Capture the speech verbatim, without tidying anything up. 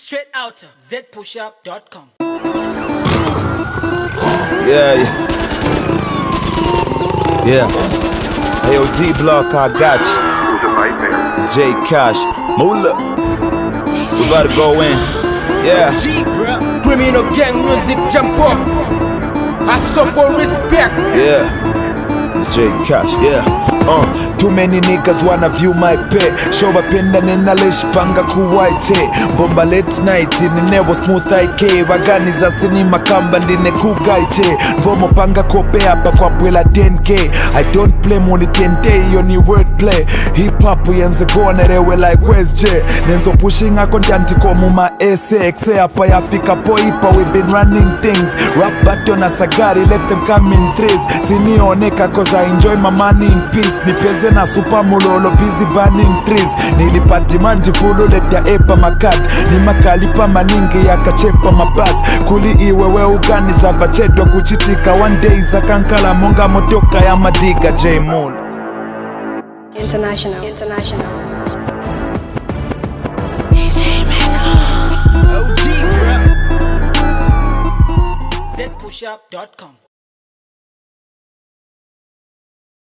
Straight out z push up dot com. Yeah, yeah. Yeah. Hey, yo, D Block, I got you. It's J Cash. Moolah. We about to go in. Yeah. Criminal gang music jump off. I suffer respect. Yeah. It's J Cash. Yeah. Uh, too many niggas wanna view my pay. Show up in the ninalish panga kuwaiche. Bomba late night in the never smooth I K. Wagani za sinima kamba ndine kugaiche. Vomo panga kope hapa kwa pwela ten K. I don't play money ten day yoni wordplay. Hip hop yenze gone rewe like where's J. Nenzo pushing a content komu ma S A X hapa ya fika po hipa. We been running things. Rap battle na sagari, let them come in threes. Sinioneka cause I enjoy my money in peace. Nipeze na super mulolo busy burning trees. Nilipati manji fulu leta epa makad. Ni makalipa maningi ya kachepa mabas. Kuli iwewe ugani za vachedo kuchitika. One day za kankala monga motoka ya madiga J Mool International International D J Meko z push up dot com.